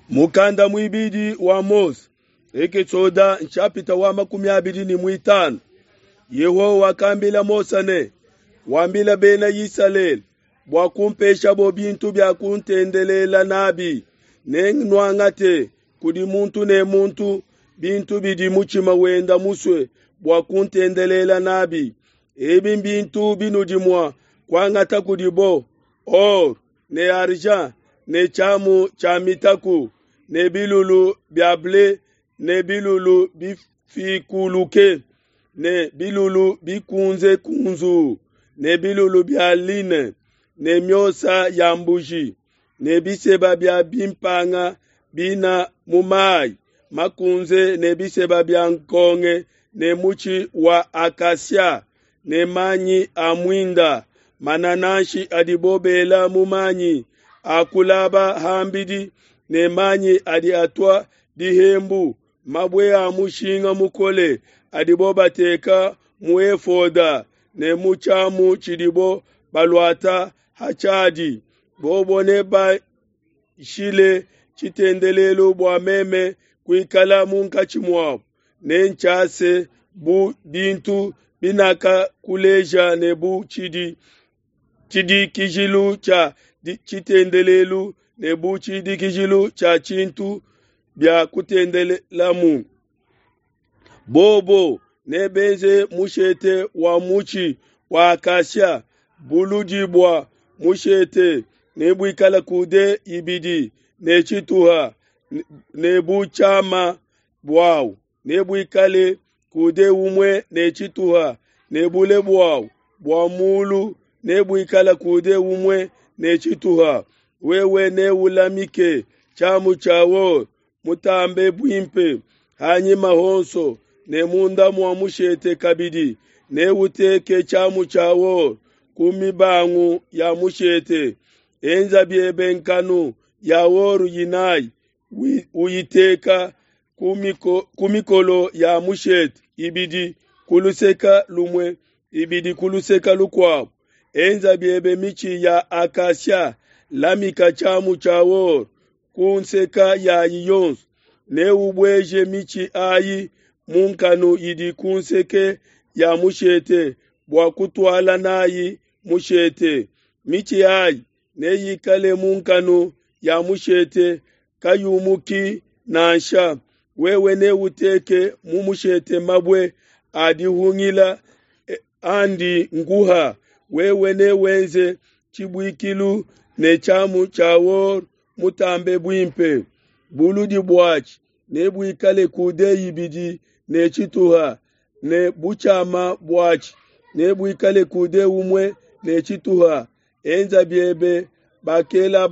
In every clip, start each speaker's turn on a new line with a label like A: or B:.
A: Mukanda mwibidi wa Mose. Eke tsoda nchapita wa 25. Yehowa kambila Mosane. Wambila bena Yisalel. Bwakumpesha bo bintu bya kuntendelela nabi. Nenwangate kudi muntu ne muntu bintu bidi muchima wenda muswe bwakuntendelela nabi. Ebi bintu binudimwa kwangata kudibo or ne arja ne chamu chamitaku ne bilulu biable ne bilulu bifikuluke ne bilulu bikunze kunzu ne bilulu bialine ne myosa yambuji ne biseba bya bimpanga bina mumai makunze ne biseba bya nkonge ne muchi wa akasia ne manyi amwinda mananashi adibobela mumanyi akulaba hambidi ne manyi adi atwa dihembu mabwe amushinga mukole adiboba teka muefoda ne muchamu chidibo balwata hachadi bobo ne ba shile chitendelelo bwa meme kuikala munka chimwao ne nchase bu bintu binaka kuleja ne bu chidi kijilu cha chitendelelu ne bu chidi kijilu cha chintu bya kutendelelamu bobo ne benze mushete wa muchi wa akasha bulujibwa mushete ne buikala kude ibidi ne chituha ne buchama bwao ne buikale kude umwe ne chituha ne bule bwao bwa mulu ne buikala kude umwe ne chituha wewe ne ulamike chamu chawo mutambe bwimpe hanyi mahonso ne munda mwa mushete kabidi ne uteke chamu chawo kumibangu ya mushete enza byebe nkanu ya woru yinai uyiteka kumikolo ya mushete ibidi kuluseka lumwe ibidi kuluseka lukwao enza byebe michi ya akasha lamika chamu chawo kunseka ya yiyons ne ubweje michi ayi munkanu yidi kunseke ya mushete bwa kutwala nayi mushete michi ayi ne yikale munkanu ya mushete kayumuki nansha wewe ne uteke mumushete mabwe adihungila andi nguha wewe ne wenze chibwikilu ne chamu chawo mutambe bwimpe buludi bwachi ne bwikale kude yibidi ne chituha ne buchama bwachi ne bwikale kude umwe ne chituha enza byebe bakela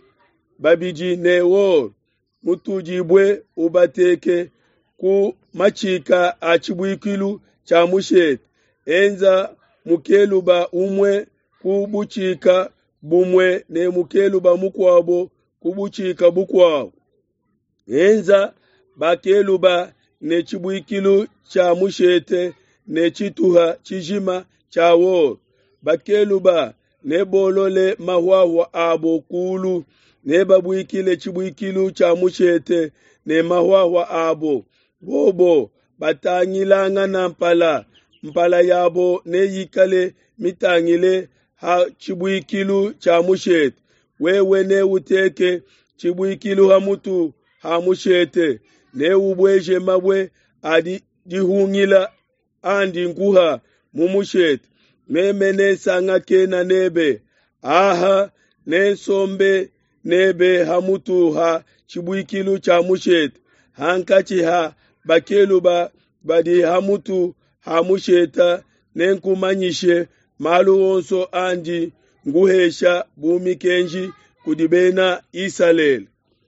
A: babiji ne wor mutujibwe ubateke ku machika achibwikilu cha mushete enza mukeluba umwe kubuchika bumwe ne mukeluba mukwabo kubuchika bukwao enza bakeluba ne chibwikilu cha mushete ne chituha chijima cha wor bakeluba ne bolole mahwawa abo kulu ne babwikile chibwikilu cha mushete ne mahwawa abo bobo batangilanga na mpala yabo ne yikale mitangile ha chibwikilu cha mushete wewe ne uteke chibwikilu hamutu ha mushete ne ubweje mabwe adi dihungila andi nguha mumushete meme ne sanga kena nebe aha ne sombe nebe hamutu ha chibwikilu cha mushete hankachi ha bakeluba badi hamutu ha musheta nenkumanyishe malu wonso andi nguhesha bumi kenji kudibena Israel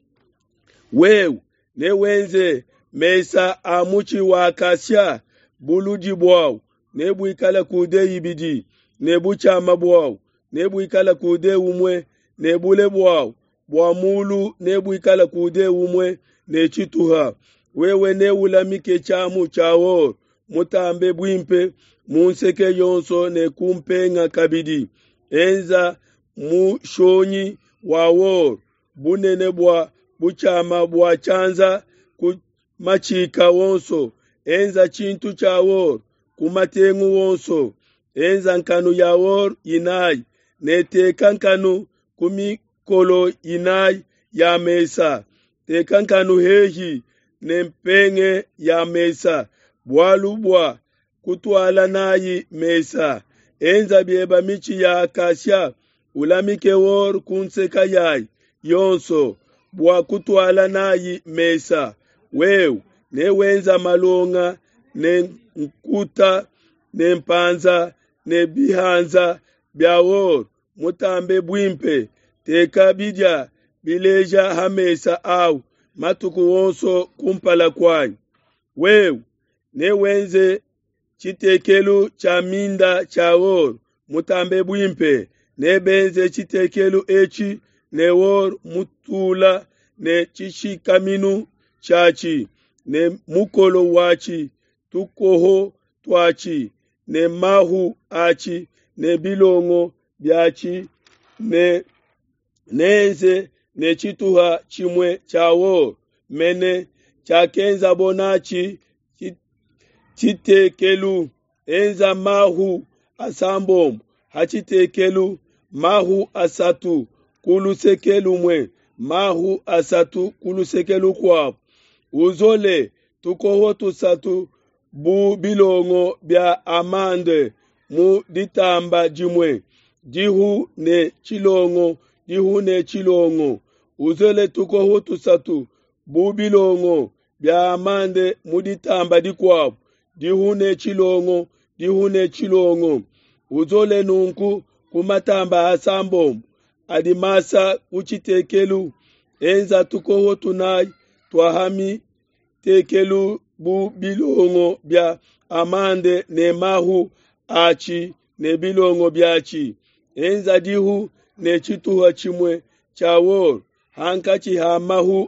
A: wewe ne wenze mesa amuchi wa akasha buludi bwao ne buikala kude yibidi ne buchama bwao ne buikala kude umwe ne bule bwao bwa mulu ne buikala kude umwe ne chituha wewe ne ulamike chamu chawo mutambe bwimpe munseke yonso ne kumpenga kabidi enza mushonyi wawo bunene bwa buchama bwa chanza kumachika wonso. Enza chintu cha wor kumatengu wonso. Enza nkanu ya wor inai. Neteka nkanu kumikolo inai ya mesa. Teka nkanu hehi nempenge ya mesa. Bwalu bwa kutwala nayi mesa. Enza bieba michi ya akasya ulamike wor kunseka yai yonso bwa kutwala nayi mesa. Wew ne wenza malonga ne nkuta ne mpanza ne bihanza bya wor mutambe bwimpe teka bidya bileja hamesa au matuku wonso kumpala kwai. Wew ne wenze chitekelu cha minda cha wor mutambe bwimpe ne benze chitekelu echi ne wor mutula ne chishikaminu chachi ne mukolo wachi tukoho twachi ne mahu achi ne bilongo byachi ne nenze ne chituha chimwe cha wor mene chakenza bonachi chitekelu. Enza mahu asambom hachitekelu mahu asatu kulusekelu mwe mahu asatu kulusekelu kwa. Uzole tukoho tusatu bu bilongo bya amande mu ditamba jimwe dihu ne chilongo. Uzole tukoho tusatu bu bilongo bya amande mu ditamba dikwa dihu ne chilongo. Uzole nunku kumatamba asambom adimasa kuchitekelu. Enza tukoho tunai twahami tekelu bu bilongo bya amande ne mahu achi ne bilongo byachi. Enza dihu ne chituha chimwe cha wor hankachi hamahu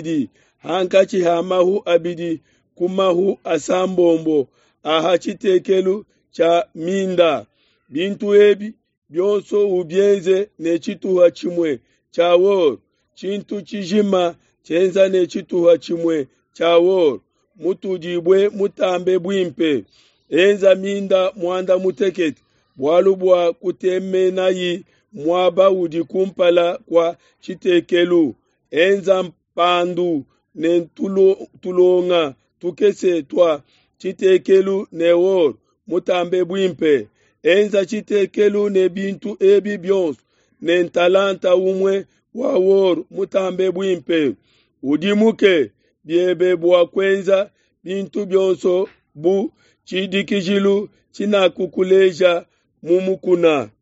A: abidi kumahu asambombo aha chitekelu cha minda. Bintu ebi byonso ubyenze ne chituha chimwe cha wor chintu chijima chenza ne chituha chimwe cha wor mutujibwe mutambe bwimpe. Enza minda mwanda muteketi bwalu bwa kutemenayi mwaba udi kumpala kwa chitekelu. Enza mpandu ne tulonga tukese twa chitekelu ne wor mutambe bwimpe. Enza chitekelu ne bintu ebi byonso ne ntalanta umwe wa wor mutambe bwimpe. Udimuke biebe bwa kwenza bintu byonso bu chidikijilu chinakukuleja mumukuna.